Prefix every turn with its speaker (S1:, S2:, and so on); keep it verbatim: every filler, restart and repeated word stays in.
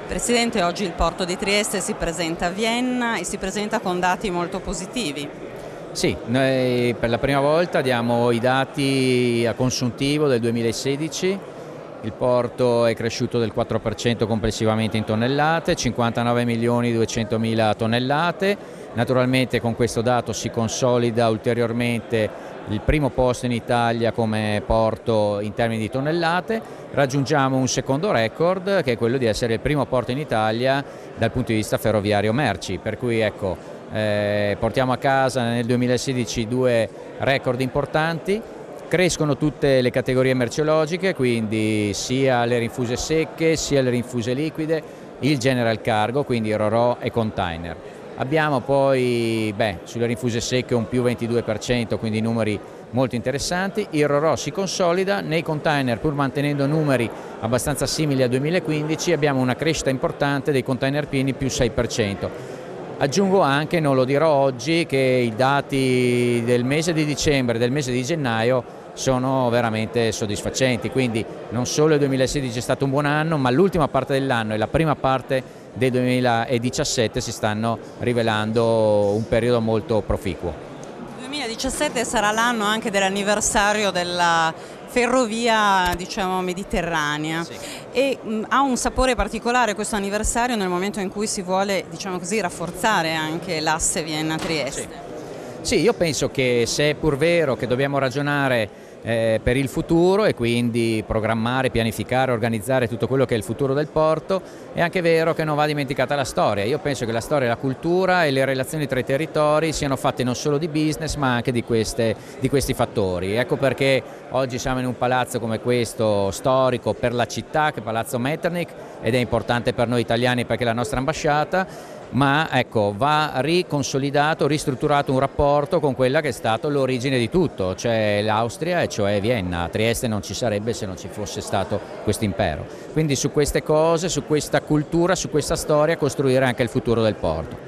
S1: Presidente, oggi il porto di Trieste si presenta a Vienna e si presenta con dati molto positivi.
S2: Sì, noi per la prima volta diamo i dati a consuntivo del duemilasedici, il porto è cresciuto del quattro per cento complessivamente in tonnellate, cinquantanove milioni duecentomila tonnellate, naturalmente con questo dato si consolida ulteriormente il primo posto in Italia come porto in termini di tonnellate, raggiungiamo un secondo record che è quello di essere il primo porto in Italia dal punto di vista ferroviario merci, per cui ecco, eh, portiamo a casa nel duemilasedici due record importanti. Crescono tutte le categorie merceologiche, quindi sia le rinfuse secche, sia le rinfuse liquide, il general cargo, quindi ro-ro e container. Abbiamo poi beh, sulle rinfuse secche un più ventidue per cento, quindi numeri molto interessanti. Il ro-ro si consolida, nei container pur mantenendo numeri abbastanza simili al duemilaquindici abbiamo una crescita importante dei container pieni più sei per cento. Aggiungo anche, non lo dirò oggi, che i dati del mese di dicembre e del mese di gennaio sono veramente soddisfacenti, quindi non solo il duemilasedici è stato un buon anno, ma l'ultima parte dell'anno e la prima parte del duemiladiciassette si stanno rivelando un periodo molto proficuo.
S1: Il duemiladiciassette sarà l'anno anche dell'anniversario della ferrovia, diciamo, mediterranea, sì. E mh, ha un sapore particolare questo anniversario nel momento in cui si vuole, diciamo così, rafforzare anche l'asse Vienna-Trieste.
S2: Sì. Sì, io penso che se è pur vero che dobbiamo ragionare eh, per il futuro e quindi programmare, pianificare, organizzare tutto quello che è il futuro del porto, è anche vero che non va dimenticata la storia. Io penso che la storia, la cultura e le relazioni tra i territori siano fatte non solo di business ma anche di, queste, di questi fattori. Ecco perché oggi siamo in un palazzo come questo, storico per la città, che è Palazzo Metternich, ed è importante per noi italiani perché è la nostra ambasciata, ma ecco, va riconsolidato, ristrutturato un rapporto con quella che è stata l'origine di tutto, cioè l'Austria e cioè Vienna. Trieste non ci sarebbe se non ci fosse stato questo impero. Quindi su queste cose, su questa cultura, su questa storia costruire anche il futuro del porto.